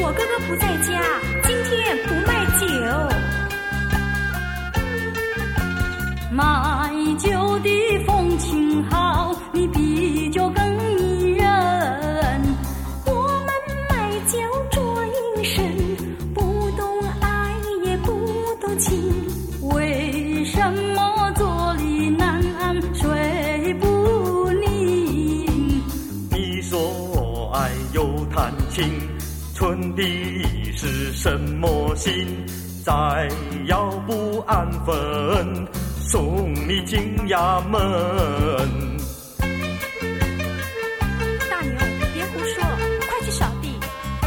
我哥哥不在家，今天不卖酒。 卖酒的风情好，你比酒更迷人。 我们卖酒做营生，不懂爱也不懂情， 为什么坐立难安睡不宁？ 你说爱又谈情，存的是什么心？再要不安分，送你进衙门。 大牛，别胡说，快去扫地。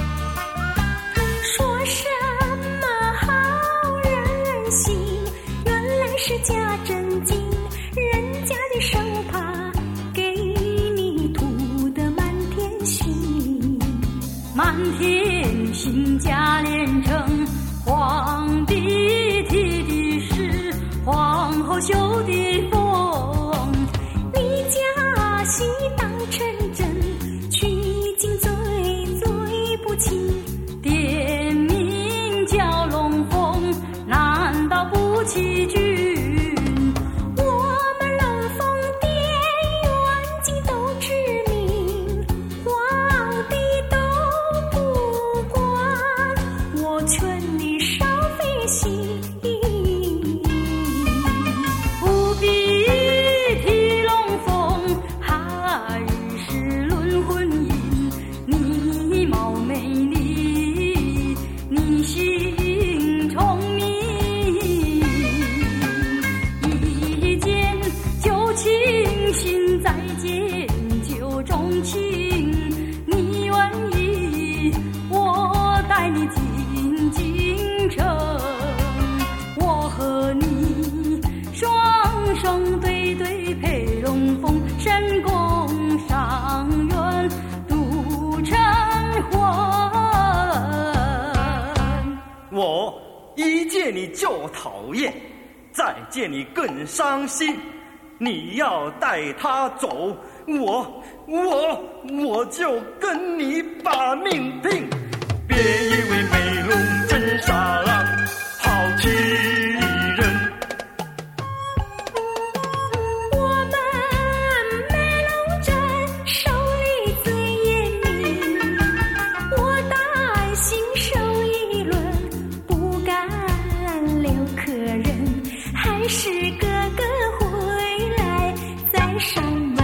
说什么好人心，原来是假正经，人家的手帕给你涂得满天星， 满天星假连成，皇帝提的是皇后绣的风。 你假戏当成真，取经最最不轻， 店名叫龙凤，难道不欺君？ 我们龙凤店远近都知名，皇帝都不管，我劝你少费心。 不必提龙凤，还是论婚姻。你貌美丽，你心聪明，一见就倾心，再见就钟情。你愿意，我带你进京城，我和你双双对对配龙凤，神宫上苑度晨昏。 我一见你就讨厌，再见你更伤心。你要带他走，我就跟你把命拼。别以为美龙真傻浪，好欺人。 我们美龙镇手里最严明，我担心手一轮，不敢留客人，还是哥哥回来再上。